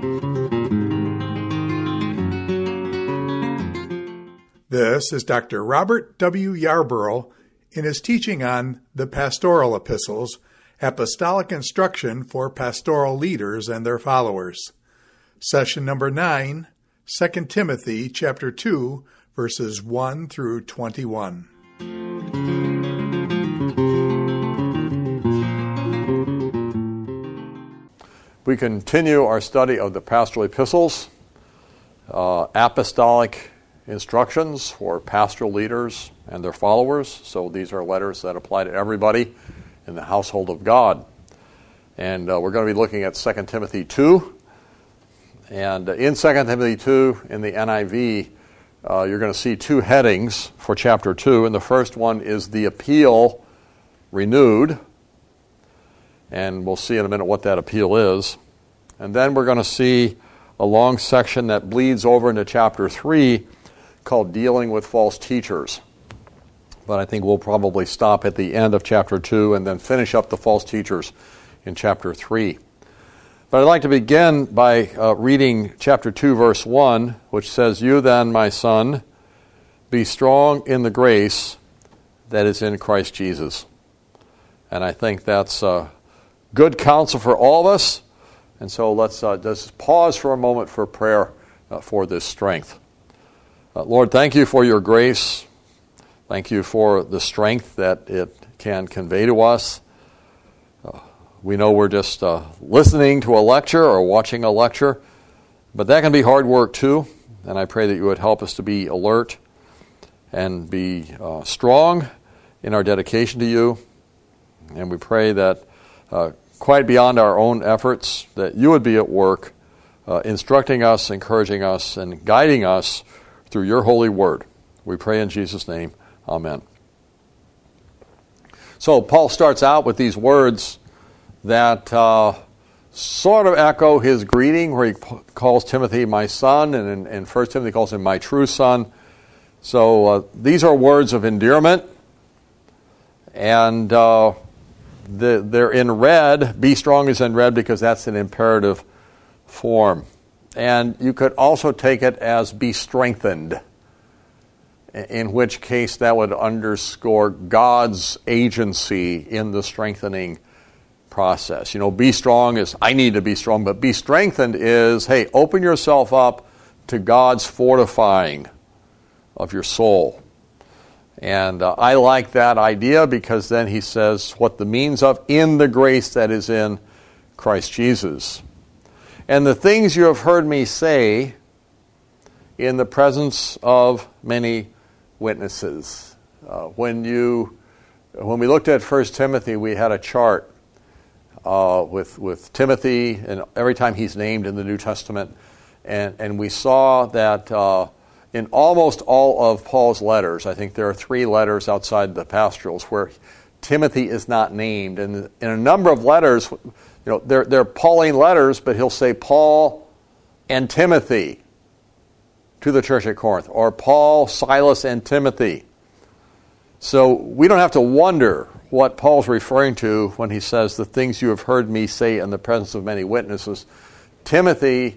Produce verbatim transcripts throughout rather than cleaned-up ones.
This is Doctor Robert W. Yarborough in his teaching on the Pastoral Epistles, Apostolic Instruction for Pastoral Leaders and Their Followers. Session number nine, Second Timothy chapter two, verses one through twenty-one. We continue our study of the Pastoral Epistles, uh, Apostolic Instructions for pastoral leaders and their followers. So these are letters that apply to everybody in the household of God. And uh, we're going to be looking at Second Timothy two. And uh, in Second Timothy two, in the N I V, uh, you're going to see two headings for chapter two. And the first one is the appeal renewed. And we'll see in a minute what that appeal is. And then we're going to see a long section that bleeds over into chapter three called Dealing with False Teachers. But I think we'll probably stop at the end of chapter two and then finish up the false teachers in chapter three. But I'd like to begin by uh, reading chapter two, verse one, which says, "You then, my son, be strong in the grace that is in Christ Jesus." And I think that's uh, good counsel for all of us. And so let's uh, just pause for a moment for prayer uh, for this strength. Uh, Lord, thank you for your grace. Thank you for the strength that it can convey to us. Uh, we know we're just uh, listening to a lecture or watching a lecture, but that can be hard work too. And I pray that you would help us to be alert and be uh, strong in our dedication to you. And we pray that uh, quite beyond our own efforts, that you would be at work uh, instructing us, encouraging us, and guiding us through your holy word. We pray in Jesus' name. Amen. So Paul starts out with these words that uh, sort of echo his greeting, where he p- calls Timothy my son, and in, in First Timothy he calls him my true son. So uh, these are words of endearment, and uh, the, they're in red. Be strong is in red because that's an imperative form. And you could also take it as be strengthened, in which case that would underscore God's agency in the strengthening process. You know, be strong is, I need to be strong, but be strengthened is, hey, open yourself up to God's fortifying of your soul. And uh, I like that idea because then he says what the means of in the grace that is in Christ Jesus. And the things you have heard me say in the presence of many witnesses. Uh, when you, when we looked at First Timothy, we had a chart uh, with with Timothy, and every time he's named in the New Testament, and and we saw that uh, in almost all of Paul's letters, I think there are three letters outside the pastorals where Timothy is not named, and in a number of letters, you know, they're they're Pauline letters, but he'll say Paul and Timothy to the church at Corinth, or Paul, Silas, and Timothy. So we don't have to wonder what Paul's referring to when he says the things you have heard me say in the presence of many witnesses. Timothy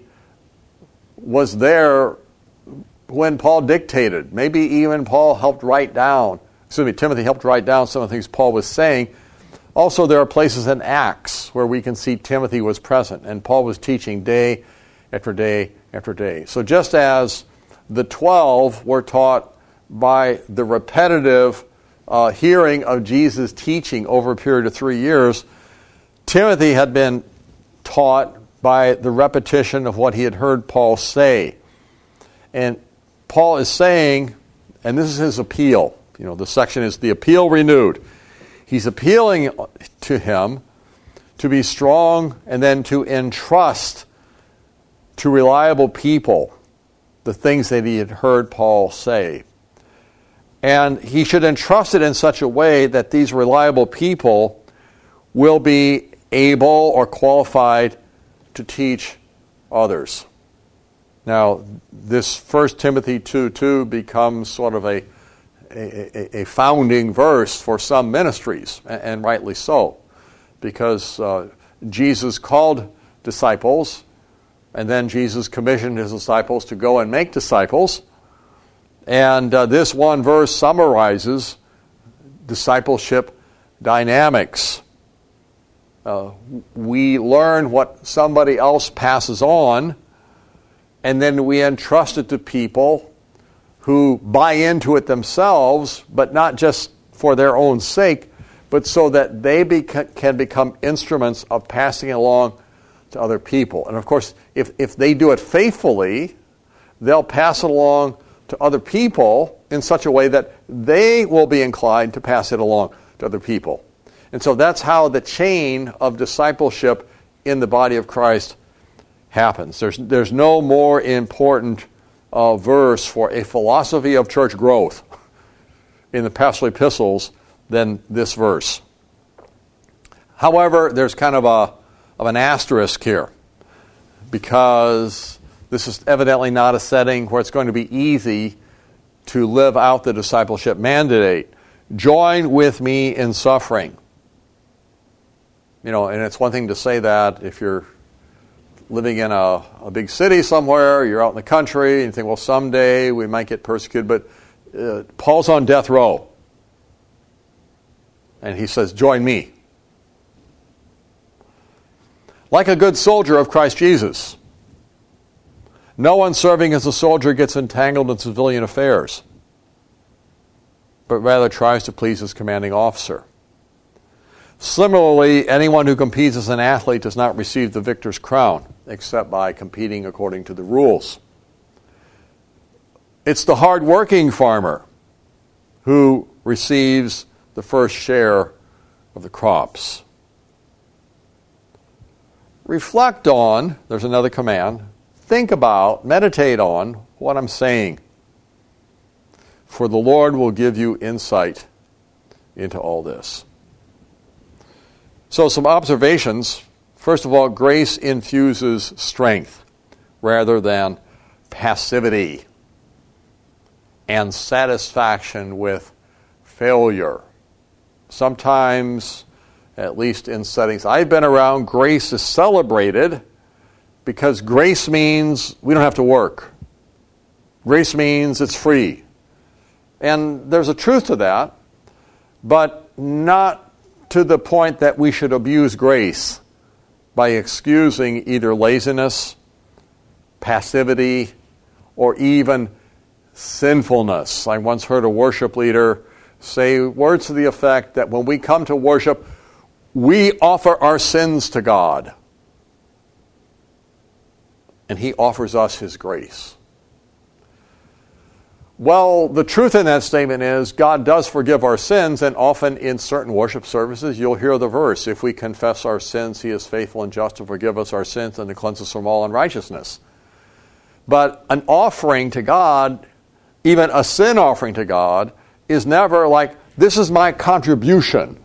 was there when Paul dictated. Maybe even Paul helped write down, excuse me, Timothy helped write down some of the things Paul was saying. Also, there are places in Acts where we can see Timothy was present, and Paul was teaching day after day after day. So just as the twelve were taught by the repetitive uh, hearing of Jesus' teaching over a period of three years, Timothy had been taught by the repetition of what he had heard Paul say. And Paul is saying, and this is his appeal, you know, the section is the appeal renewed. He's appealing to him to be strong and then to entrust to reliable people the things that he had heard Paul say. And he should entrust it in such a way that these reliable people will be able or qualified to teach others. Now, this First Timothy two two becomes sort of a, a, a founding verse for some ministries, and rightly so, because uh, Jesus called disciples And then Jesus commissioned his disciples to go and make disciples. And uh, this one verse summarizes discipleship dynamics. Uh, we learn what somebody else passes on, and then we entrust it to people who buy into it themselves, but not just for their own sake, but so that they beca- can become instruments of passing it along to other people. And of course, if, if they do it faithfully, they'll pass it along to other people in such a way that they will be inclined to pass it along to other people. And so that's how the chain of discipleship in the body of Christ happens. There's, there's no more important uh, verse for a philosophy of church growth in the pastoral epistles than this verse. However, there's kind of a of an asterisk here, because this is evidently not a setting where it's going to be easy to live out the discipleship mandate. Join with me in suffering. You know, and it's one thing to say that if you're living in a, a big city somewhere, you're out in the country, and you think, well, someday we might get persecuted, but uh, Paul's on death row. And he says, join me. Like a good soldier of Christ Jesus, no one serving as a soldier gets entangled in civilian affairs, but rather tries to please his commanding officer. Similarly, anyone who competes as an athlete does not receive the victor's crown, except by competing according to the rules. It's the hard-working farmer who receives the first share of the crops. Reflect on, there's another command, think about, meditate on what I'm saying. For the Lord will give you insight into all this. So some observations. First of all, grace infuses strength rather than passivity and satisfaction with failure. Sometimes, at least in settings I've been around, grace is celebrated because grace means we don't have to work. Grace means it's free. And there's a truth to that, but not to the point that we should abuse grace by excusing either laziness, passivity, or even sinfulness. I once heard a worship leader say words to the effect that when we come to worship, we offer our sins to God, and He offers us His grace. Well, the truth in that statement is God does forgive our sins, and often in certain worship services you'll hear the verse, if we confess our sins, He is faithful and just to forgive us our sins and to cleanse us from all unrighteousness. But an offering to God, even a sin offering to God, is never like, this is my contribution.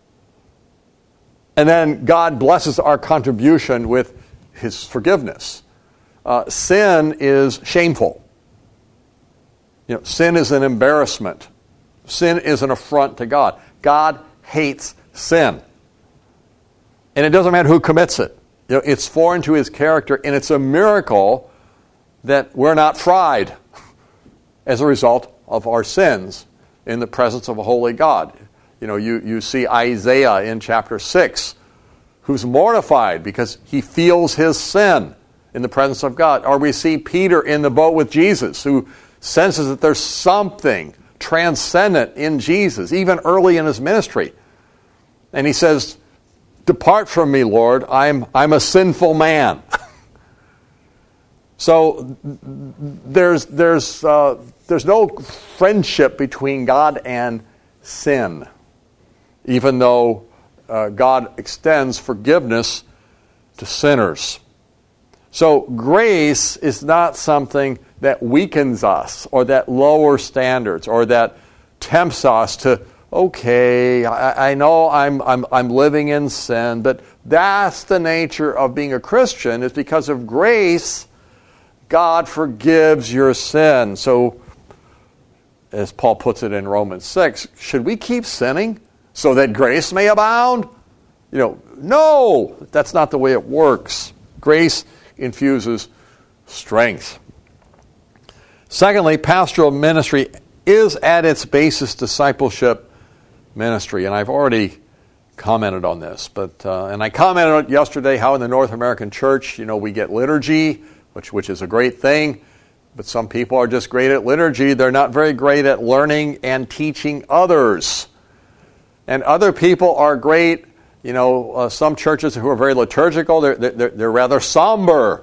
And then God blesses our contribution with His forgiveness. Uh, sin is shameful. You know, sin is an embarrassment. Sin is an affront to God. God hates sin. And it doesn't matter who commits it. You know, it's foreign to His character, and it's a miracle that we're not fried as a result of our sins in the presence of a holy God. You know, you, you see Isaiah in chapter six, who's mortified because he feels his sin in the presence of God. Or we see Peter in the boat with Jesus, who senses that there's something transcendent in Jesus, even early in His ministry. And he says, depart from me, Lord, I'm, I'm a sinful man. So there's, there's, uh, there's no friendship between God and sin, even though uh, God extends forgiveness to sinners. So grace is not something that weakens us or that lowers standards or that tempts us to, okay, I, I know I'm, I'm, I'm living in sin, but that's the nature of being a Christian, is because of grace, God forgives your sin. So, as Paul puts it in Romans six, should we keep sinning so that grace may abound? You know, no, that's not the way it works. Grace infuses strength. Secondly, pastoral ministry is at its basis discipleship ministry, and I've already commented on this, but uh, and I commented on yesterday how in the North American church, you know, we get liturgy, which which is a great thing, but some people are just great at liturgy. They're not very great at learning and teaching others. And other people are great, you know, uh, some churches who are very liturgical, they're, they're, they're rather somber.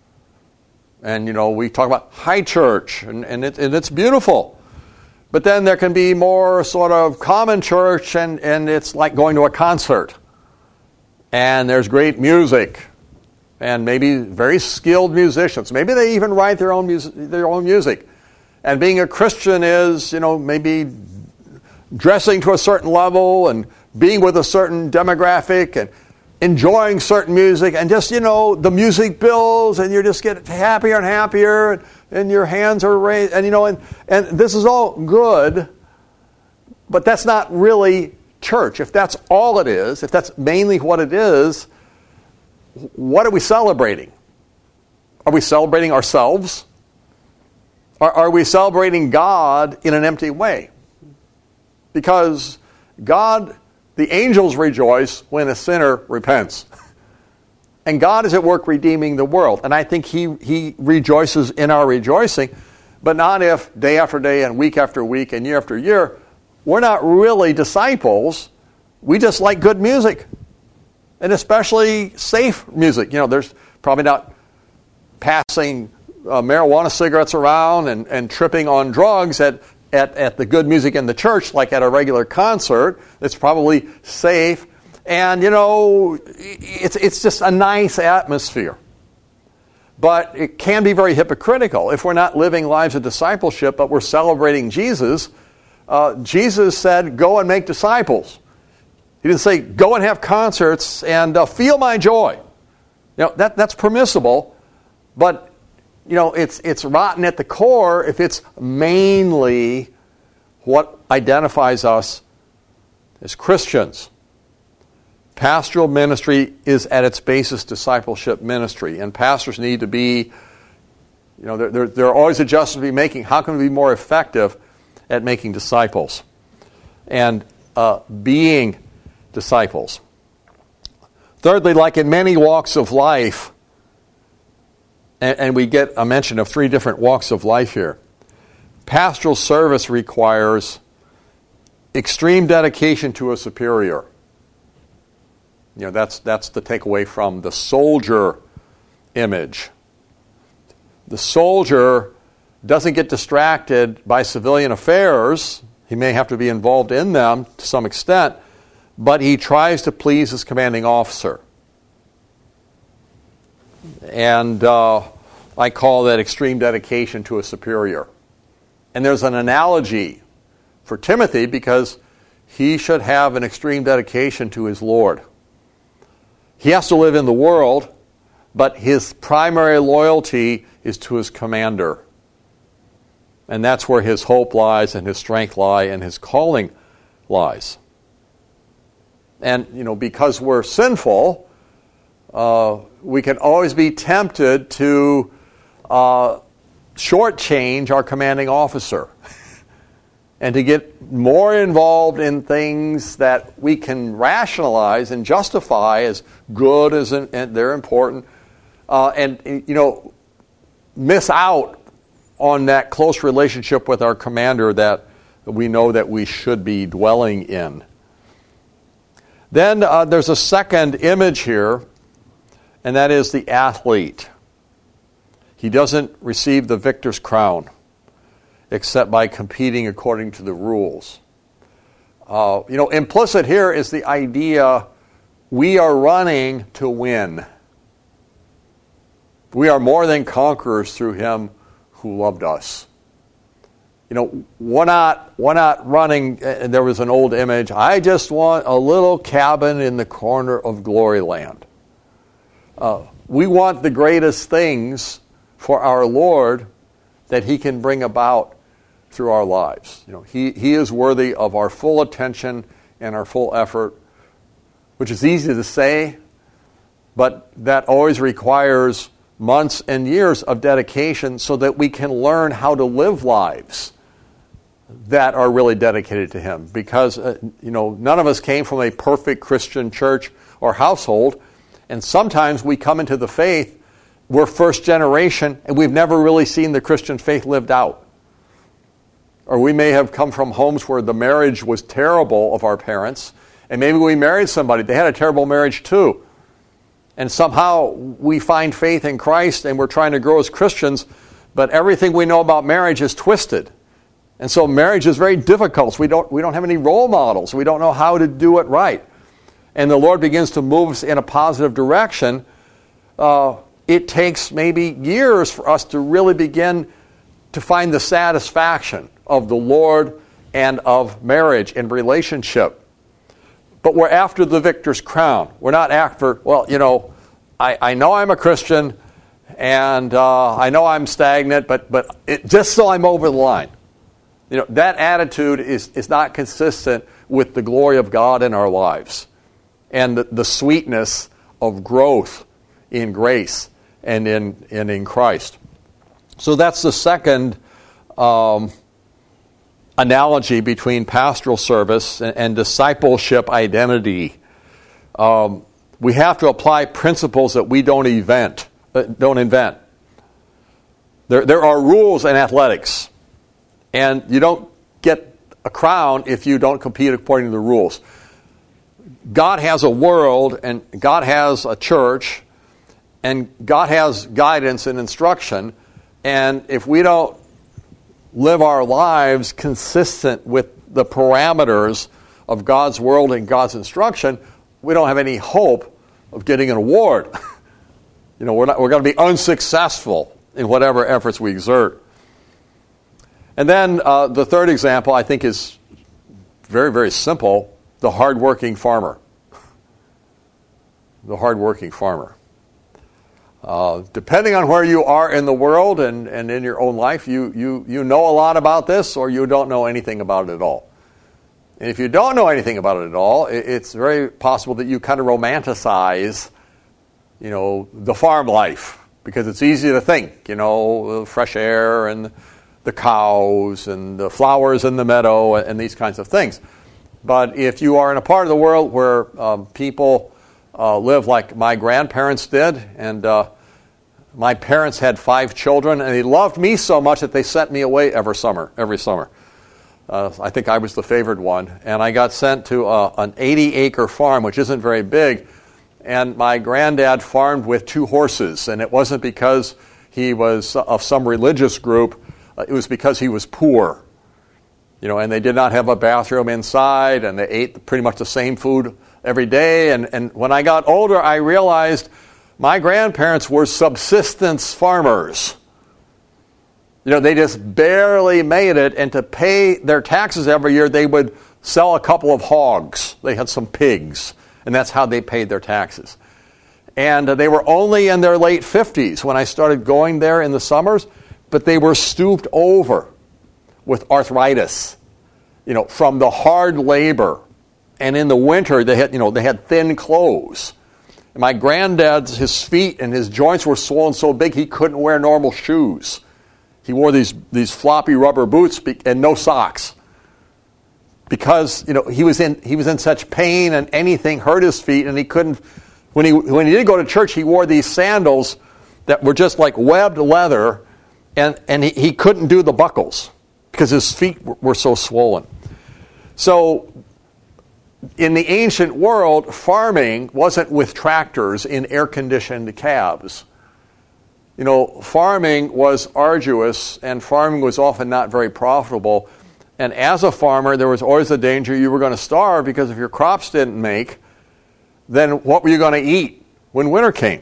And, you know, we talk about high church, and, and, it, and it's beautiful. But then there can be more sort of common church, and, and it's like going to a concert. And there's great music, and maybe very skilled musicians. Maybe they even write their own music, their own music. And being a Christian is, you know, maybe dressing to a certain level and being with a certain demographic and enjoying certain music, and just, you know, the music builds, and you just get happier and happier, and, and your hands are raised, and, you know, and, and this is all good, but that's not really church. If that's all it is, if that's mainly what it is, what are we celebrating? Are we celebrating ourselves? Or are we celebrating God in an empty way? Because God, the angels rejoice when a sinner repents. And God is at work redeeming the world. And I think he, he rejoices in our rejoicing, but not if day after day and week after week and year after year, we're not really disciples. We just like good music. And especially safe music. You know, there's probably not passing uh, marijuana cigarettes around and, and tripping on drugs at At, at the good music in the church, like at a regular concert. It's probably safe. And, you know, it's it's just a nice atmosphere. But it can be very hypocritical if we're not living lives of discipleship, but we're celebrating Jesus. Uh, Jesus said, go and make disciples. He didn't say, go and have concerts and uh, feel my joy. You know, that that's permissible, but you know, it's it's rotten at the core if it's mainly what identifies us as Christians. Pastoral ministry is at its basis discipleship ministry, and pastors need to be, you know, there, there, there are always adjustments to be making. How can we be more effective at making disciples and uh, being disciples? Thirdly, like in many walks of life, and we get a mention of three different walks of life here. Pastoral service requires extreme dedication to a superior. You know, that's that's the takeaway from the soldier image. The soldier doesn't get distracted by civilian affairs. He may have to be involved in them to some extent, but he tries to please his commanding officer. And uh, I call that extreme dedication to a superior. And there's an analogy for Timothy because he should have an extreme dedication to his Lord. He has to live in the world, but his primary loyalty is to his commander. And that's where his hope lies and his strength lie and his calling lies. And, you know, because we're sinful, uh, we can always be tempted to uh, shortchange our commanding officer and to get more involved in things that we can rationalize and justify as good as in, and they're important, uh, and, you know, miss out on that close relationship with our commander that we know that we should be dwelling in. Then uh, there's a second image here, and that is the athlete. He doesn't receive the victor's crown except by competing according to the rules. Uh, you know, implicit here is the idea we are running to win. We are more than conquerors through him who loved us. You know, we're not, we're not running, uh, there was an old image, I just want a little cabin in the corner of glory land. Uh, we want the greatest things for our Lord that he can bring about through our lives. You know, he, he is worthy of our full attention and our full effort, which is easy to say, but that always requires months and years of dedication so that we can learn how to live lives that are really dedicated to Him. Because, uh, you know, none of us came from a perfect Christian church or household, and sometimes we come into the faith, we're first generation, and we've never really seen the Christian faith lived out. Or we may have come from homes where the marriage was terrible of our parents, and maybe we married somebody, they had a terrible marriage too. And somehow we find faith in Christ and we're trying to grow as Christians, but everything we know about marriage is twisted. And so marriage is very difficult. We don't, we don't have any role models. We don't know how to do it right. And the Lord begins to move us in a positive direction. Uh, it takes maybe years for us to really begin to find the satisfaction of the Lord and of marriage and relationship. But we're after the victor's crown. We're not after, well, you know, I, I know I'm a Christian, and uh, I know I'm stagnant, but but it, just so I'm over the line. You know, that attitude is, is not consistent with the glory of God in our lives and the, the sweetness of growth in grace and in, and in Christ. So that's the second um, analogy between pastoral service and, and discipleship identity. Um, we have to apply principles that we don't invent. Uh, don't invent. There, there are rules in athletics, and you don't get a crown if you don't compete according to the rules. God has a world, and God has a church, and God has guidance and instruction, and if we don't live our lives consistent with the parameters of God's world and God's instruction, we don't have any hope of getting an award. You know, we're not, we're going to be unsuccessful in whatever efforts we exert. And then uh, the third example, I think, is very, very simple: the hardworking farmer. The hardworking farmer. Uh, depending on where you are in the world and, and in your own life, you, you, you know a lot about this, or you don't know anything about it at all. And if you don't know anything about it at all, it, it's very possible that you kind of romanticize, you know, the farm life, because it's easy to think, you know, the fresh air and the cows and the flowers in the meadow and, and these kinds of things. But if you are in a part of the world where um, people Uh, live like my grandparents did, and uh, my parents had five children, and they loved me so much that they sent me away every summer. Every summer, uh, I think I was the favored one, and I got sent to uh, an eighty-acre farm, which isn't very big. And my granddad farmed with two horses, and it wasn't because he was of some religious group; uh, it was because he was poor. You know, and they did not have a bathroom inside, and they ate pretty much the same food every day. And, and when I got older, I realized my grandparents were subsistence farmers. You know, they just barely made it, and to pay their taxes every year, they would sell a couple of hogs. They had some pigs, and that's how they paid their taxes. And uh, they were only in their late fifties when I started going there in the summers, but they were stooped over with arthritis, you know, from the hard labor. And in the winter, they had, you know, they had thin clothes. And my granddad's, his feet and his joints were swollen so big he couldn't wear normal shoes. He wore these these floppy rubber boots and no socks, because, you know, he was in he was in such pain, and anything hurt his feet, and he couldn't. When he when he did go to church, he wore these sandals that were just like webbed leather, and and he, he couldn't do the buckles because his feet were so swollen. So, in the ancient world, farming wasn't with tractors in air-conditioned cabs. You know, farming was arduous, and farming was often not very profitable. And as a farmer, there was always the danger you were going to starve, because if your crops didn't make, then what were you going to eat when winter came?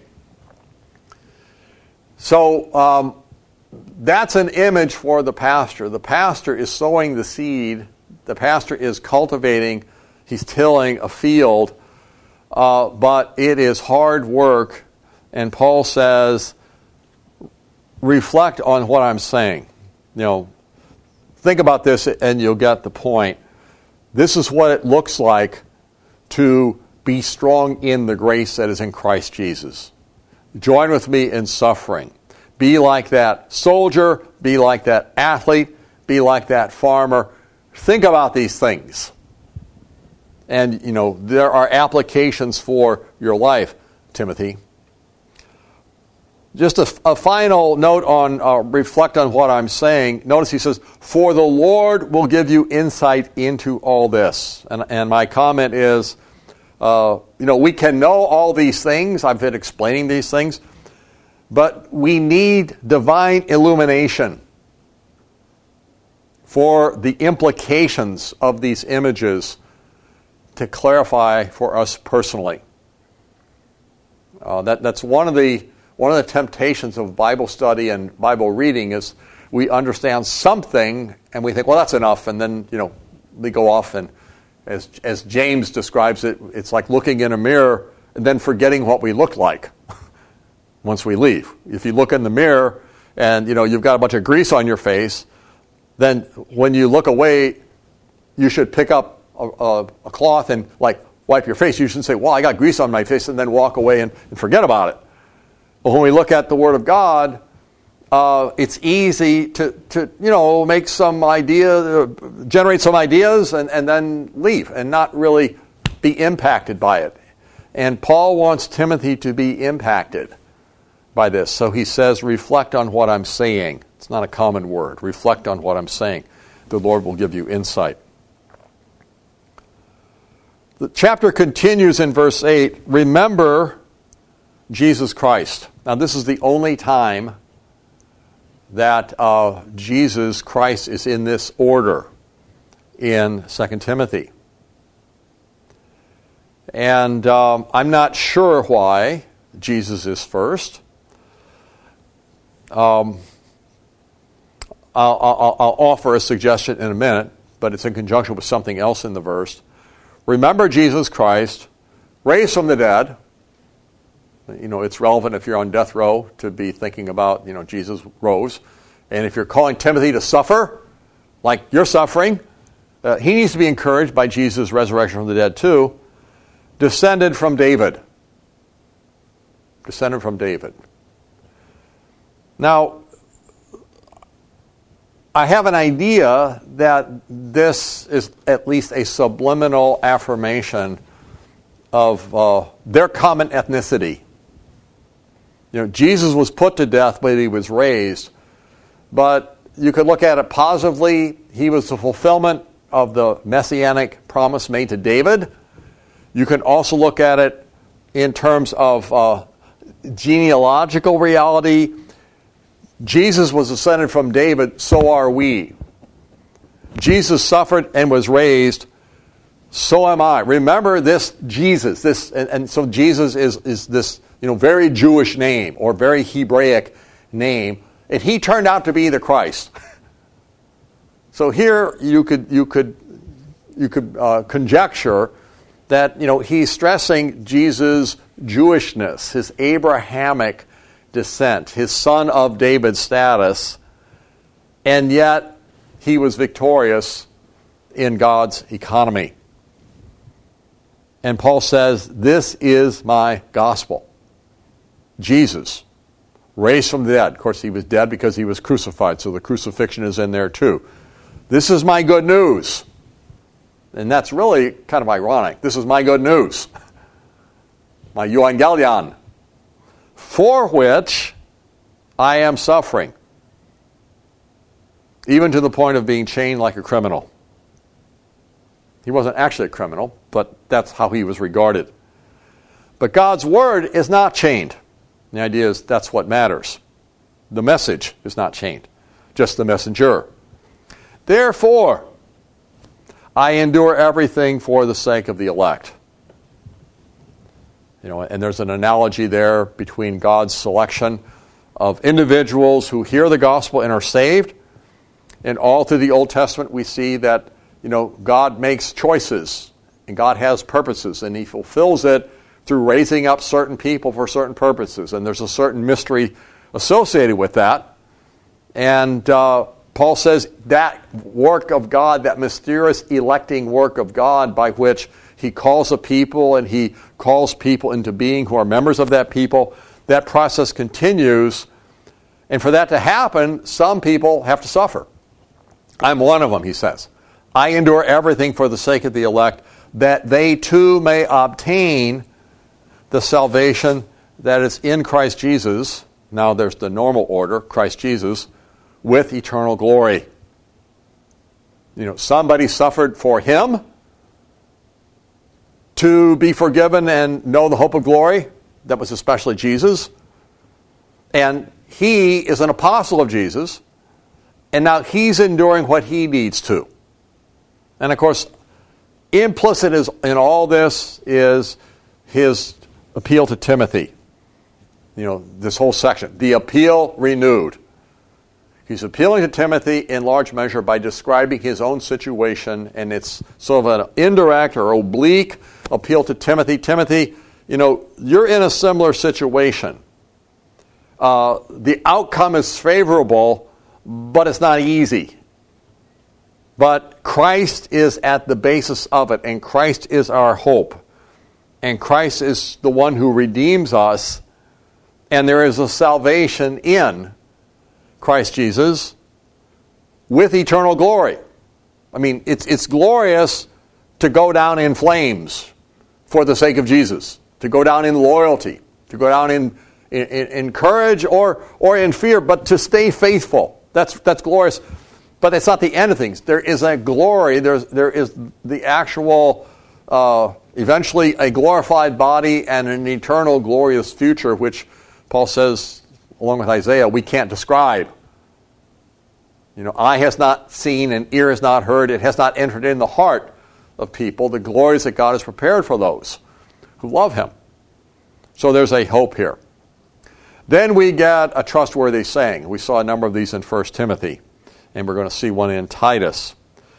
So um, that's an image for the pastor. The pastor is sowing the seed. The pastor is cultivating. He's tilling a field, uh, but it is hard work. And Paul says, reflect on what I'm saying. You know, think about this and you'll get the point. This is what it looks like to be strong in the grace that is in Christ Jesus. Join with me in suffering. Be like that soldier. Be like that athlete. Be like that farmer. Think about these things. And, you know, there are applications for your life, Timothy. Just a, a final note on, uh, reflect on what I'm saying. Notice he says, for the Lord will give you insight into all this. And, and my comment is, uh, you know, we can know all these things. I've been explaining these things. But we need divine illumination for the implications of these images to clarify for us personally. Uh, that, that's one of the one of the temptations of Bible study and Bible reading is we understand something and we think, well, that's enough, and then you know we go off and, as as James describes it, it's like looking in a mirror and then forgetting what we look like once we leave. If you look in the mirror and you know you've got a bunch of grease on your face, then when you look away, you should pick up a, a, a cloth and like wipe your face. You shouldn't say, well, I got grease on my face, and then walk away and, and forget about it. But when we look at the Word of God, uh, it's easy to, to, you know, make some idea, uh, generate some ideas, and, and then leave and not really be impacted by it. And Paul wants Timothy to be impacted by this. So he says, reflect on what I'm saying. It's not a common word. Reflect on what I'm saying. The Lord will give you insight. The chapter continues in verse eight. Remember Jesus Christ. Now, this is the only time that uh, Jesus Christ is in this order in Second Timothy. And um, I'm not sure why Jesus is first. Um, I'll, I'll, I'll offer a suggestion in a minute, but it's in conjunction with something else in the verse. Remember Jesus Christ, raised from the dead. You know, it's relevant if you're on death row to be thinking about, you know, Jesus rose. And if you're calling Timothy to suffer, like you're suffering, uh, he needs to be encouraged by Jesus' resurrection from the dead too. Descended from David. Descended from David. Now, I have an idea that this is at least a subliminal affirmation of uh, their common ethnicity. You know, Jesus was put to death, but he was raised. But you could look at it positively. He was the fulfillment of the messianic promise made to David. You can also look at it in terms of uh, genealogical reality. Jesus was descended from David, so are we. Jesus suffered and was raised, so am I. Remember this Jesus, this, and, and so Jesus is, is this, you know, very Jewish name or very Hebraic name, and he turned out to be the Christ. So here you could you could you could uh, conjecture that you know he's stressing Jesus' Jewishness, his Abrahamic descent, his son of David status, and yet he was victorious in God's economy. And Paul says, this is my gospel. Jesus, raised from the dead. Of course, he was dead because he was crucified, so the crucifixion is in there too. This is my good news. And that's really kind of ironic. This is my good news. My euangelion. For which I am suffering. Even to the point of being chained like a criminal. He wasn't actually a criminal, but that's how he was regarded. But God's word is not chained. The idea is that's what matters. The message is not chained, just the messenger. Therefore, I endure everything for the sake of the elect. You know, and there's an analogy there between God's selection of individuals who hear the gospel and are saved. And all through the Old Testament we see that, you know, God makes choices and God has purposes, and he fulfills it through raising up certain people for certain purposes. And there's a certain mystery associated with that. And uh, Paul says that work of God, that mysterious electing work of God by which he calls a people and he calls people into being who are members of that people, that process continues. And for that to happen, some people have to suffer. I'm one of them, he says. I endure everything for the sake of the elect, that they too may obtain the salvation that is in Christ Jesus. Now there's the normal order, Christ Jesus, with eternal glory. You know, somebody suffered for him to be forgiven and know the hope of glory. That was especially Jesus. And he is an apostle of Jesus, and now he's enduring what he needs to. And of course, implicit is, in all this is his appeal to Timothy. You know, this whole section, the appeal renewed. He's appealing to Timothy in large measure by describing his own situation, and it's sort of an indirect or oblique appeal to Timothy. Timothy, you know, you're in a similar situation. Uh, the outcome is favorable, but it's not easy. But Christ is at the basis of it, and Christ is our hope. And Christ is the one who redeems us, and there is a salvation in Christ Jesus with eternal glory. I mean, it's it's glorious to go down in flames for the sake of Jesus, to go down in loyalty, to go down in In, in, in courage or or in fear, but to stay faithful. That's that's glorious. But that's not the end of things. There is a glory. There's there is the actual, uh, eventually a glorified body and an eternal glorious future, which Paul says, along with Isaiah, we can't describe. You know, eye has not seen and ear has not heard. It has not entered in the heart of people the glories that God has prepared for those who love him. So there's a hope here. Then we get a trustworthy saying. We saw a number of these in First Timothy, and we're going to see one in Titus.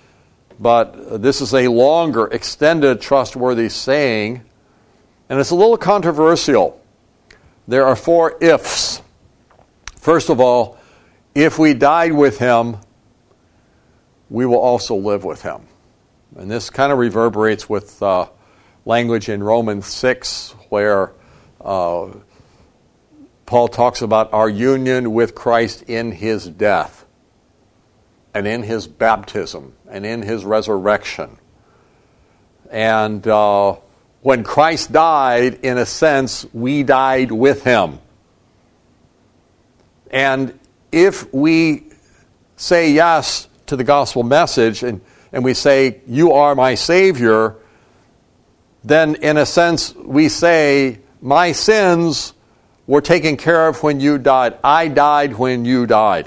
But this is a longer, extended, trustworthy saying, and it's a little controversial. There are four ifs. First of all, if we died with him, we will also live with him. And this kind of reverberates with uh, language in Romans six, where uh, Paul talks about our union with Christ in his death and in his baptism and in his resurrection. And uh, when Christ died, in a sense, we died with him. And if we say yes to the gospel message and, and we say, you are my Savior, then in a sense we say, my sins were taken care of when you died. I died when you died.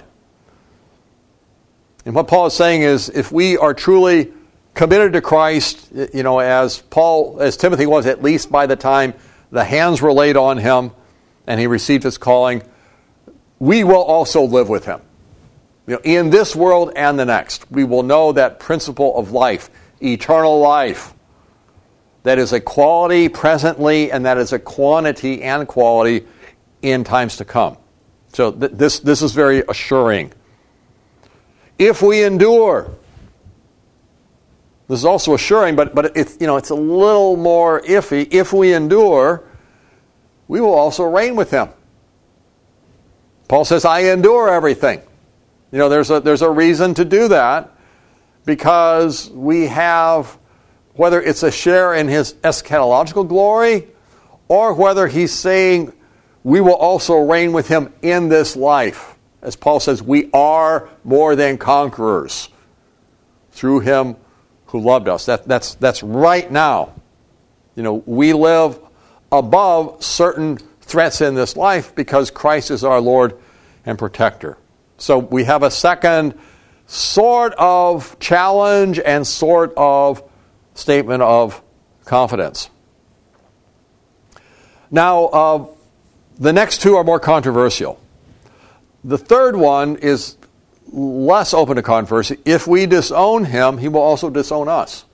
And what Paul is saying is, if we are truly committed to Christ, you know, as Paul, as Timothy was, at least by the time the hands were laid on him and he received his calling, we will also live with him. You know, in this world and the next, we will know that principle of life, eternal life, that is a quality presently and that is a quantity and quality in times to come. So th- this this is very assuring. If we endure, this is also assuring, but but it's you know it's a little more iffy. If we endure, we will also reign with him. Paul says, "I endure everything." You know, there's a there's a reason to do that, because we have, whether it's a share in his eschatological glory, or whether he's saying we will also reign with him in this life. As Paul says, we are more than conquerors through him who loved us. That, that's, that's right now. You know, we live above certain threats in this life because Christ is our Lord and protector. So we have a second sort of challenge and sort of statement of confidence. Now, uh, the next two are more controversial. The third one is less open to controversy. If we disown him, he will also disown us.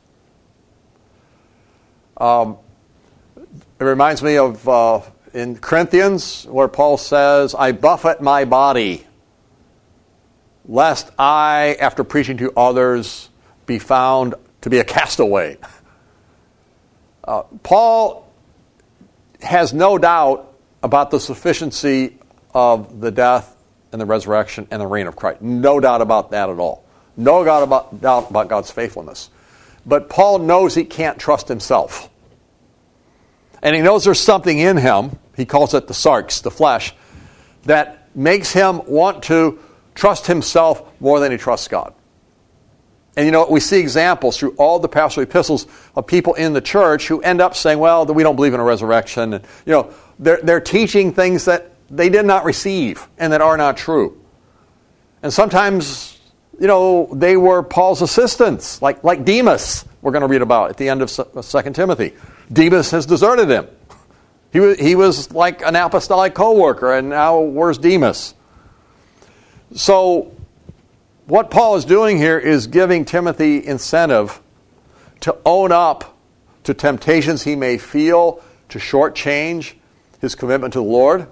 Um, it reminds me of uh, in Corinthians, where Paul says, I buffet my body, lest I, after preaching to others, be found to be a castaway. Uh, Paul has no doubt about the sufficiency of the death and the resurrection and the reign of Christ. No doubt about that at all. No doubt about, doubt about God's faithfulness. But Paul knows he can't trust himself. And he knows there's something in him, he calls it the sarx, the flesh, that makes him want to trust himself more than he trusts God. And you know, we see examples through all the pastoral epistles of people in the church who end up saying, well, we don't believe in a resurrection. And, you know, they're, they're teaching things that they did not receive and that are not true. And sometimes, you know, they were Paul's assistants, like, like Demas, we're going to read about at the end of Second Timothy. Demas has deserted him. He was, he was like an apostolic co-worker, and now where's Demas? So what Paul is doing here is giving Timothy incentive to own up to temptations he may feel to shortchange his commitment to the Lord.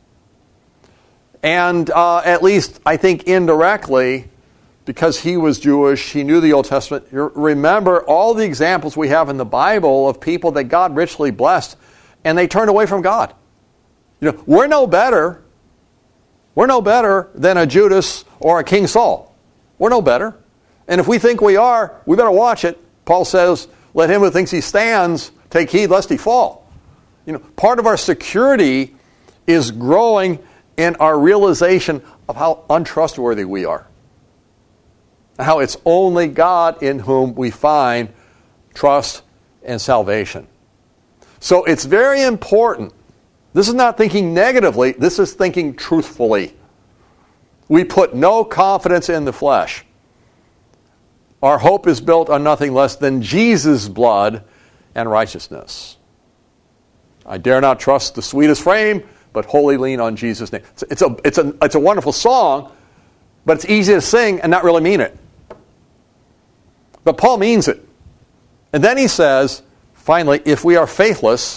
And uh, at least, I think indirectly, because he was Jewish, he knew the Old Testament. Remember all the examples we have in the Bible of people that God richly blessed, and they turned away from God. You know, we're no better. We're no better than a Judas or a King Saul. We're no better. And if we think we are, we better watch it. Paul says, let him who thinks he stands take heed lest he fall. You know, part of our security is growing in our realization of how untrustworthy we are. How it's only God in whom we find trust and salvation. So it's very important. This is not thinking negatively. This is thinking truthfully. We put no confidence in the flesh. Our hope is built on nothing less than Jesus' blood and righteousness. I dare not trust the sweetest frame, but wholly lean on Jesus' name. It's, it's, a, it's, a, it's a wonderful song, but it's easy to sing and not really mean it. But Paul means it. And then he says, finally, if we are faithless,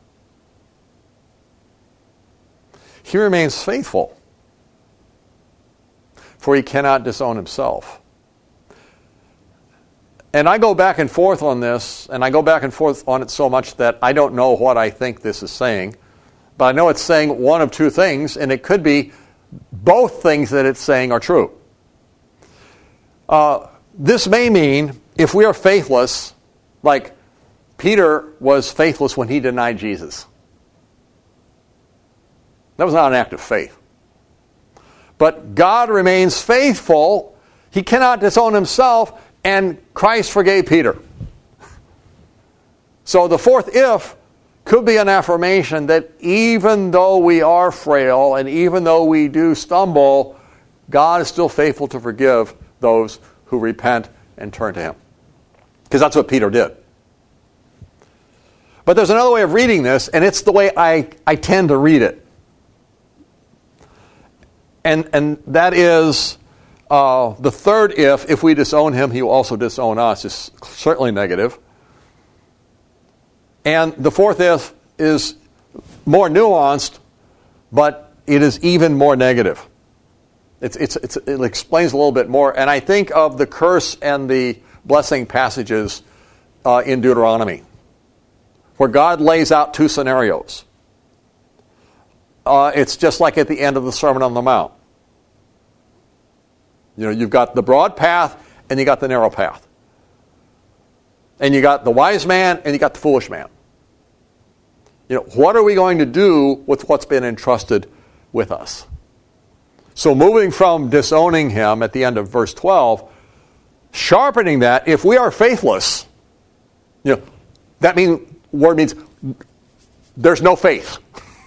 he remains faithful, for he cannot disown himself. And I go back and forth on this, and I go back and forth on it so much that I don't know what I think this is saying. But I know it's saying one of two things, and it could be both things that it's saying are true. Uh, this may mean if we are faithless, like Peter was faithless when he denied Jesus. That was not an act of faith. But God remains faithful. He cannot disown himself, and Christ forgave Peter. So the fourth if could be an affirmation that even though we are frail and even though we do stumble, God is still faithful to forgive those who repent and turn to him. Because that's what Peter did. But there's another way of reading this, and it's the way I, I tend to read it. And, and that is uh, the third if, if we disown him, he will also disown us, is certainly negative. And the fourth if is more nuanced, but it is even more negative. It's, it's, it's, it explains a little bit more. And I think of the curse and the blessing passages uh, in Deuteronomy, where God lays out two scenarios. Uh, it's just like at the end of the Sermon on the Mount. You know, you've got the broad path and you got the narrow path. And you got the wise man and you got the foolish man. You know, what are we going to do with what's been entrusted with us? So moving from disowning him at the end of verse twelve, sharpening that, if we are faithless, you know, that mean, word means there's no faith.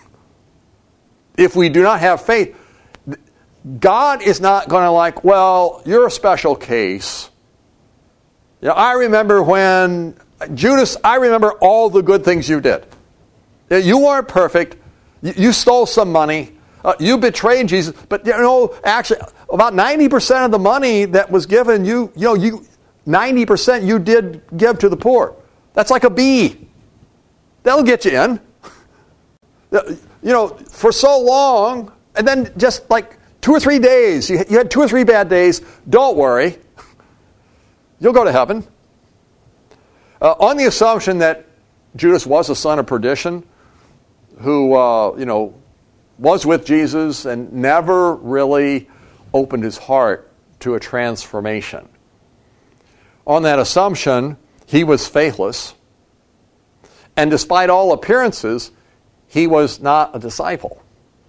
If we do not have faith, God is not going to like, well, you're a special case. You know, I remember when, Judas, I remember all the good things you did. You weren't perfect. You stole some money. Uh, you betrayed Jesus. But, you know, actually, about ninety percent of the money that was given, you, you know, you ninety percent you did give to the poor. That's like a B. That'll get you in. You know, for so long, and then just like two or three days, you, you had two or three bad days, don't worry. You'll go to heaven. Uh, on the assumption that Judas was a son of perdition, who uh, you know, was with Jesus and never really opened his heart to a transformation. On that assumption, he was faithless, and despite all appearances, he was not a disciple.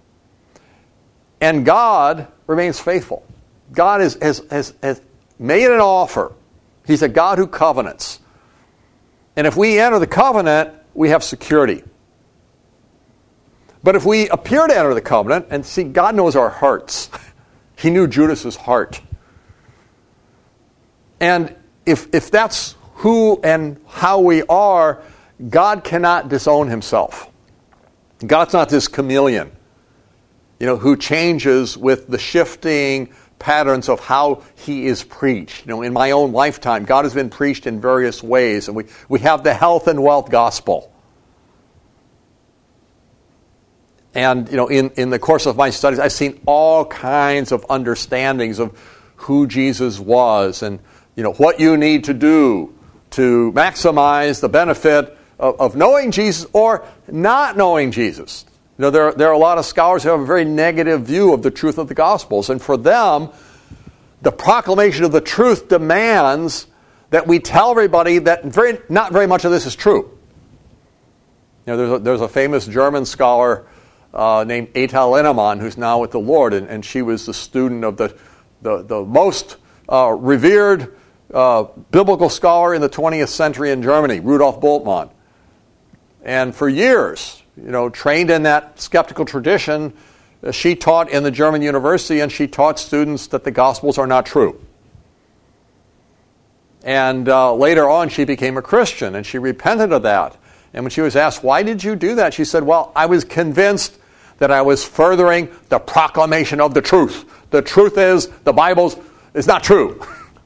And God remains faithful. God is, has, has, has made an offer. He's a God who covenants. And if we enter the covenant, we have security. But if we appear to enter the covenant, and see, God knows our hearts. He knew Judas's heart. And if, if that's who and how we are, God cannot disown himself. God's not this chameleon, you know, who changes with the shifting patterns of how he is preached. You know, in my own lifetime, God has been preached in various ways, and we, we have the health and wealth gospel. And, you know, in, in the course of my studies, I've seen all kinds of understandings of who Jesus was and, you know, what you need to do to maximize the benefit of, of knowing Jesus or not knowing Jesus. You know, there, there are a lot of scholars who have a very negative view of the truth of the Gospels. And for them, the proclamation of the truth demands that we tell everybody that very, not very much of this is true. You know, there's a, there's a famous German scholar uh, named Ethel Linnemann who's now with the Lord, and, and she was the student of the, the, the most uh, revered uh, biblical scholar in the twentieth century in Germany, Rudolf Bultmann. And for years, you know, trained in that skeptical tradition, uh, she taught in the German university, and she taught students that the Gospels are not true. And uh, later on, she became a Christian, and she repented of that. And when she was asked, why did you do that? She said, well, I was convinced that I was furthering the proclamation of the truth. The truth is, the Bible is not true.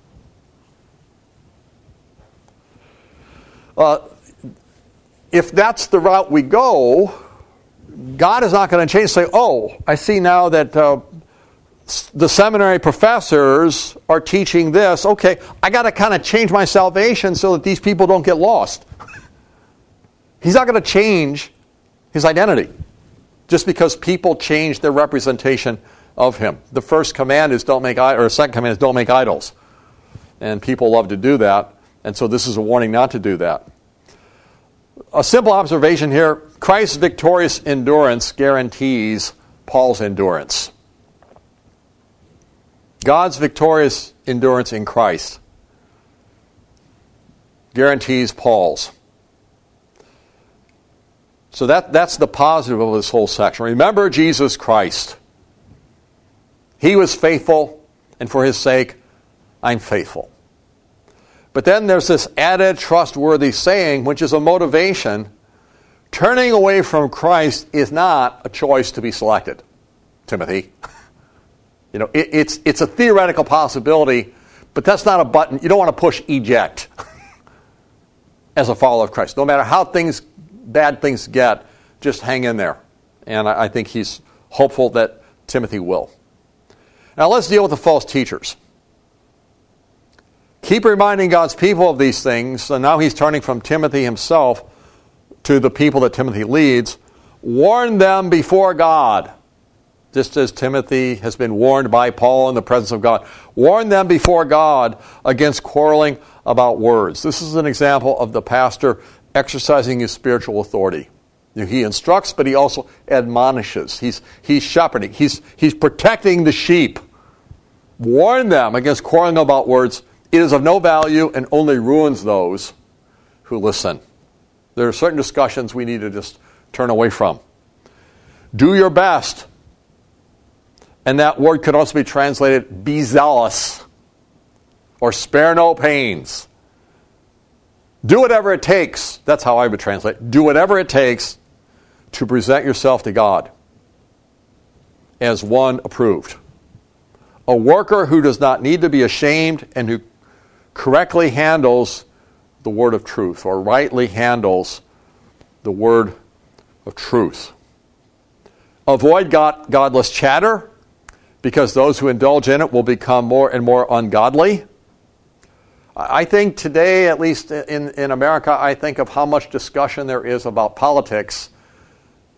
uh, if that's the route we go, God is not going to change and say, oh, I see now that uh, the seminary professors are teaching this. Okay, I got to kind of change my salvation so that these people don't get lost. He's not going to change his identity just because people change their representation of him. The first command is don't make, or second command is don't make idols. And people love to do that. And so this is a warning not to do that. A simple observation here, Christ's victorious endurance guarantees Paul's endurance. God's victorious endurance in Christ guarantees Paul's. So that, that's the positive of this whole section. Remember Jesus Christ. He was faithful, and for his sake, I'm faithful. But then there's this added trustworthy saying, which is a motivation. Turning away from Christ is not a choice to be selected, Timothy. You know, it, it's, it's a theoretical possibility, but that's not a button. You don't want to push eject as a follower of Christ. No matter how things bad things get, just hang in there. And I, I think he's hopeful that Timothy will. Now let's deal with the false teachers. Keep reminding God's people of these things. So now he's turning from Timothy himself to the people that Timothy leads. Warn them before God, just as Timothy has been warned by Paul in the presence of God. Warn them before God against quarreling about words. This is an example of the pastor exercising his spiritual authority. He instructs, but he also admonishes. He's, he's shepherding. He's, he's protecting the sheep. Warn them against quarreling about words. It is of no value and only ruins those who listen. There are certain discussions we need to just turn away from. Do your best. And that word could also be translated, be zealous, or spare no pains. Do whatever it takes. That's how I would translate. Do whatever it takes to present yourself to God as one approved. A worker who does not need to be ashamed and who correctly handles the word of truth, or rightly handles the word of truth. Avoid God, godless chatter, because those who indulge in it will become more and more ungodly. I think today, at least in, in America, I think of how much discussion there is about politics,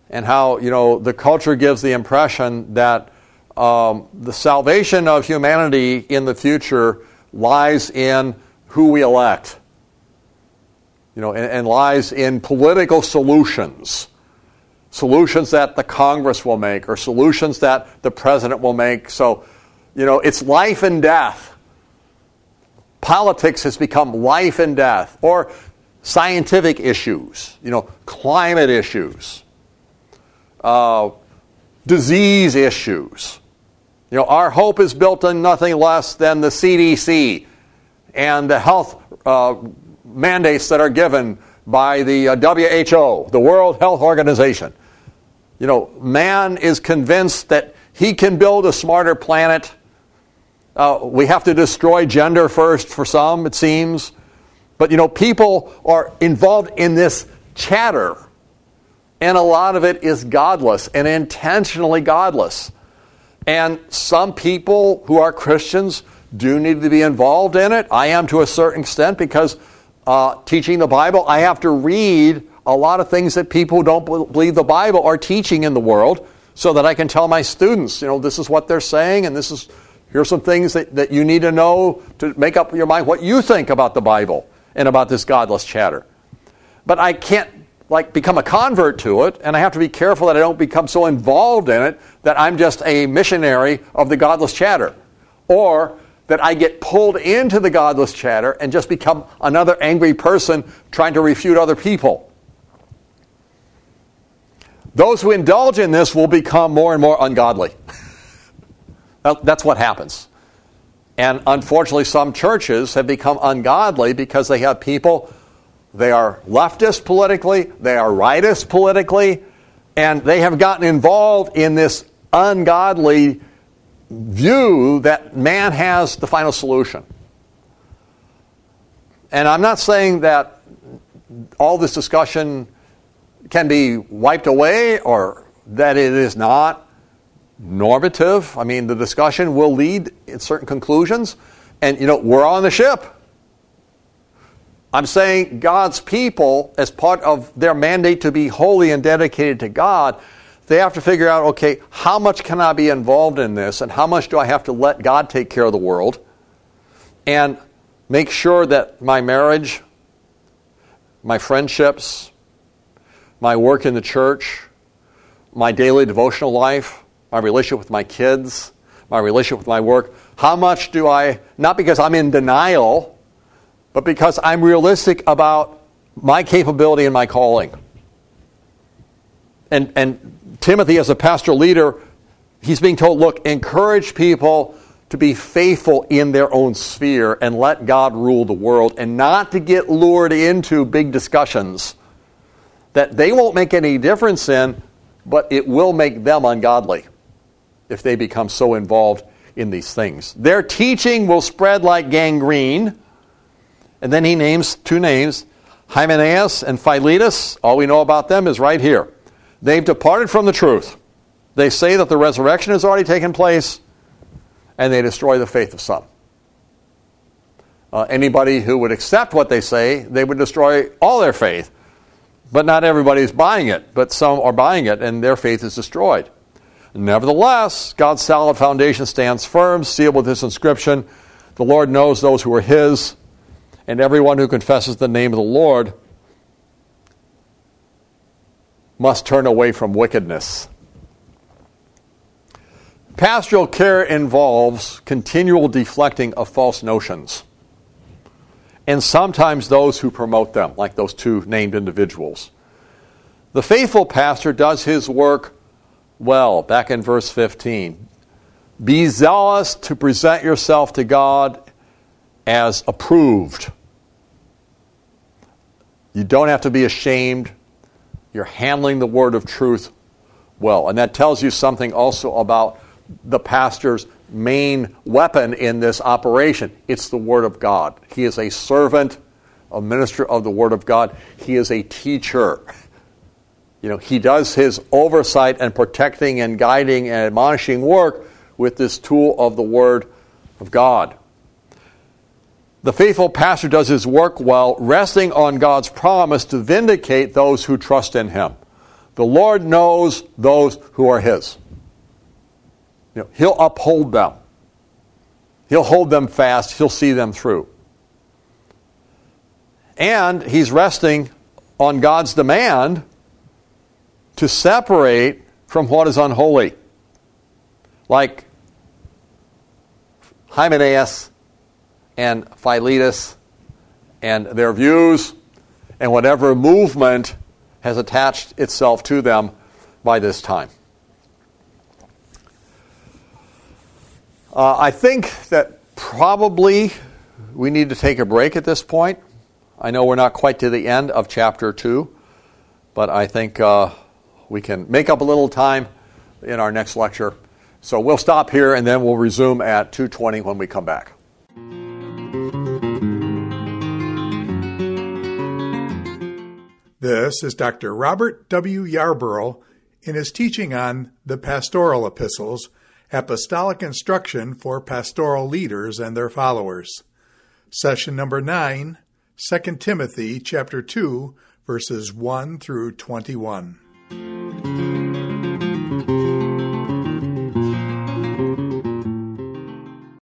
and how, you know, the culture gives the impression that um, the salvation of humanity in the future lies in who we elect, you know, and, and lies in political solutions, solutions that the Congress will make or solutions that the president will make. So, you know, it's life and death. Politics has become life and death, or scientific issues, you know, climate issues, uh, disease issues. You know, our hope is built on nothing less than the C D C and the health uh, mandates that are given by the uh, W H O, the World Health Organization. You know, man is convinced that he can build a smarter planet. Uh, we have to destroy gender first for some, it seems. But, you know, people are involved in this chatter, and a lot of it is godless and intentionally godless. And some people who are Christians do need to be involved in it. I am to a certain extent because uh, teaching the Bible, I have to read a lot of things that people who don't believe the Bible are teaching in the world so that I can tell my students, you know, this is what they're saying, and this is here's some things that, that you need to know to make up your mind what you think about the Bible and about this godless chatter. But I can't like become a convert to it, and I have to be careful that I don't become so involved in it that I'm just a missionary of the godless chatter, or that I get pulled into the godless chatter and just become another angry person trying to refute other people. Those who indulge in this will become more and more ungodly. That's what happens. And unfortunately, some churches have become ungodly because they have people, they are leftist politically, they are rightist politically, and they have gotten involved in this ungodly view that man has the final solution. And I'm not saying that all this discussion can be wiped away or that it is not normative. I mean, the discussion will lead in certain conclusions, and, you know, we're on the ship. I'm saying God's people, as part of their mandate to be holy and dedicated to God, they have to figure out, okay, how much can I be involved in this, and how much do I have to let God take care of the world, and make sure that my marriage, my friendships, my work in the church, my daily devotional life, my relationship with my kids, my relationship with my work, how much do I, not because I'm in denial, but because I'm realistic about my capability and my calling. And, and Timothy, as a pastoral leader, he's being told, look, encourage people to be faithful in their own sphere and let God rule the world, and not to get lured into big discussions that they won't make any difference in, but it will make them ungodly if they become so involved in these things. Their teaching will spread like gangrene. And then he names two names, Hymenaeus and Philetus. All we know about them is right here. They've departed from the truth. They say that the resurrection has already taken place, and they destroy the faith of some. Uh, anybody who would accept what they say, they would destroy all their faith. But not everybody is buying it, but some are buying it, and their faith is destroyed. Nevertheless, God's solid foundation stands firm, sealed with this inscription, the Lord knows those who are his, and everyone who confesses the name of the Lord must turn away from wickedness. Pastoral care involves continual deflecting of false notions, and sometimes those who promote them, like those two named individuals. The faithful pastor does his work well. Back in verse fifteen, be zealous to present yourself to God as approved. You don't have to be ashamed. You're handling the word of truth well. And that tells you something also about the pastor's main weapon in this operation. It's the word of God. He is a servant, a minister of the word of God. He is a teacher. You know, he does his oversight and protecting and guiding and admonishing work with this tool of the word of God. The faithful pastor does his work well, resting on God's promise to vindicate those who trust in him. The Lord knows those who are His. You know, He'll uphold them. He'll hold them fast. He'll see them through. And He's resting on God's demand to separate from what is unholy. Like Hymenaeus and Philetus and their views and whatever movement has attached itself to them by this time. Uh, I think that probably we need to take a break at this point. I know we're not quite to the end of chapter two, but I think uh, we can make up a little time in our next lecture. So we'll stop here and then we'll resume at two twenty when we come back. This is Doctor Robert W. Yarborough in his teaching on the Pastoral Epistles, Apostolic Instruction for Pastoral Leaders and Their Followers. Session number nine, Second Timothy chapter two, verses one through twenty-one.